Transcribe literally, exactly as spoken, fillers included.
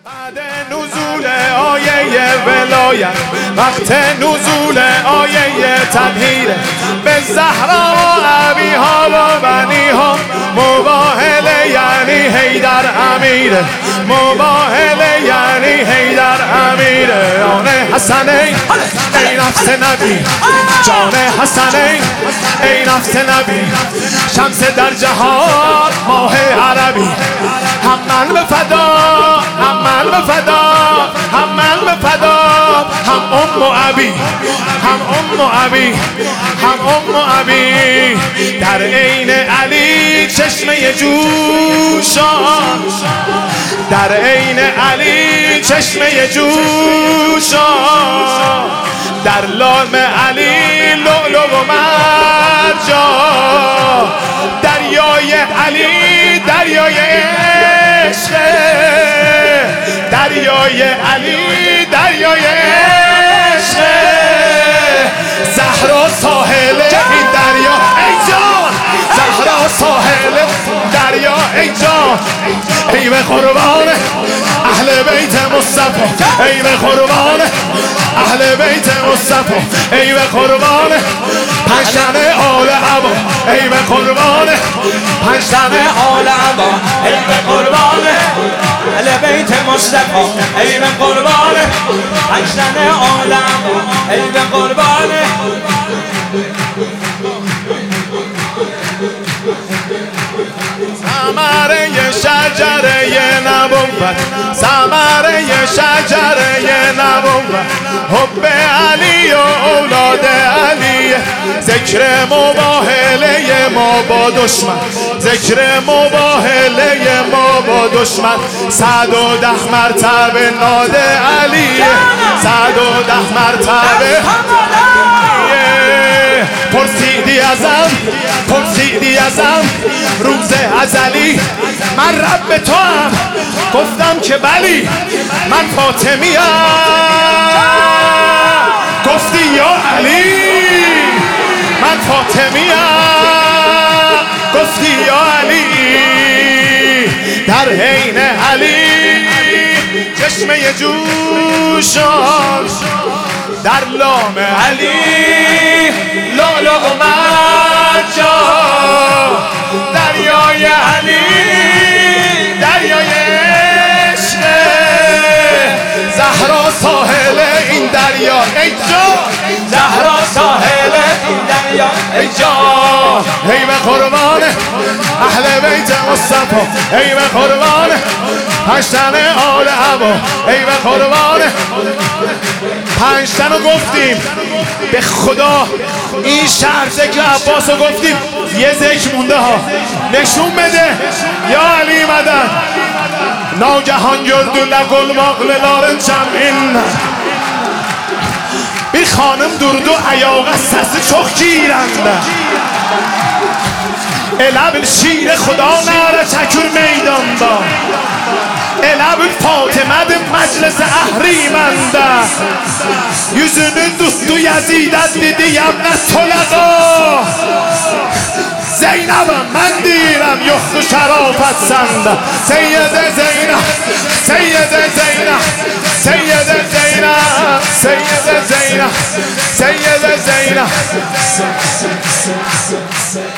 بعد نزول آیه ولایت، وقت نزول آیه تطهیر، به زهرا و ابیها و بنیها مباهله یعنی حیدر امیره، مباهله یعنی حیدر امیره. آن حسنین ای نفس نبی، جان حسنین ای نفس نبی، شمس در جهان ماه عربی، هم من به فدا هم من به فدا هم من به فدا، هم ام و ابی هم ام و ابی هم ام و ابی، در عین علی چشمه جوشان، در عین علی چشمه جوشان، در لام علی لؤلؤ و مرجان، دریای علی دریای عشق، دریای علی دریای عشق، زهرا ساحل این دریا ای جان، زهرا ساحل دریا ای جان، ای به قربان اهل بیت مصطفی، ای به قربان اهل بیت مصطفی، ای به قربان پنجتن آل عبا، ای به قربان پنجتن آل عبا، ای به قربان اهل بیت مصطفی، ای به قربان پنجتن آل عبا، ای به قربان ثمره شجره نبوت، ثمره شجره نبوت، حب علی و اولاد علی، ذکر مباهله ما با دشمن، ذکر مباهله ما با دشمن، صد و ده مرتبه ناد علی، صد و ده مرتبه پرسیدی ازم پرسیدی ازم روز ازلی من رب تو هم، گفتم که بلی من فاطمی ام، گفتی یا علی من فاطمی ام، گفتی یا علی، در عین علی چشمه جوشان، در لام علی لؤلؤ و مرجان، دریای علی دریای عشق، زهرا ساحل این دریا ای جان، زهرا ساحل این دریا ای جان، ای به قربان اهل بیت مصطفی، ای به قربان پنجتن آل عبا، ای به قربان پنجتن رو گفتیم به خدا، این شهر ذکر عباس رو گفتیم، یه ذکر مونده ها، نشون بده یا علی مدد. ناگهان gördü لگل مغللارın cəmin، bir xanım durdu ayağa, səsi çox girəndə، elə bil şir xuda nərə çəkir meydanda، elə bil Fatimədir məclis əhriməndə، yüzünü tutdu Yəzidə dedi yəmnə toləqa، Zeynəbəm mən deyirəm yoxdur şərafət səndə، Seyyidə Zeynəb Seyyidə Zeynəb Seyyidə Zeynəb Seyyidə Zeynəb Seyyidə Zeynəb